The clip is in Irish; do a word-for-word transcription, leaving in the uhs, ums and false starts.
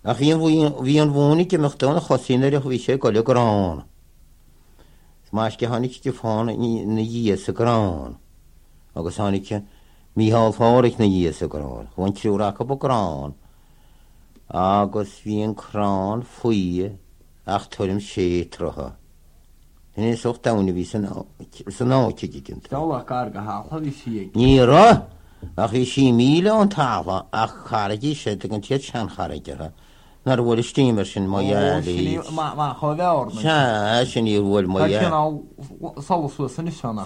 ach hí an bhúnig go mechtúna chosínar a bhí sé go le grán. Más go hánig de fána na díos a grán, agus hánig míhall fáric na díos a grán, chuin triúracha bo grán, agus bhí an crán faoie ach tuaim sé trotha. Hynny soch dawni fi sy'n o ti gigyn. Dawla gar gahala fi si. Ni ro, ach i si mil o'n tafa, ach charag i sydd yn tiad sian charag yra. Na'r wôl i steamer sy'n mwy ali. Ma chofio o'r. Sa, sy'n i wôl mwy ali. Ca cynnal salwswys yn isio na.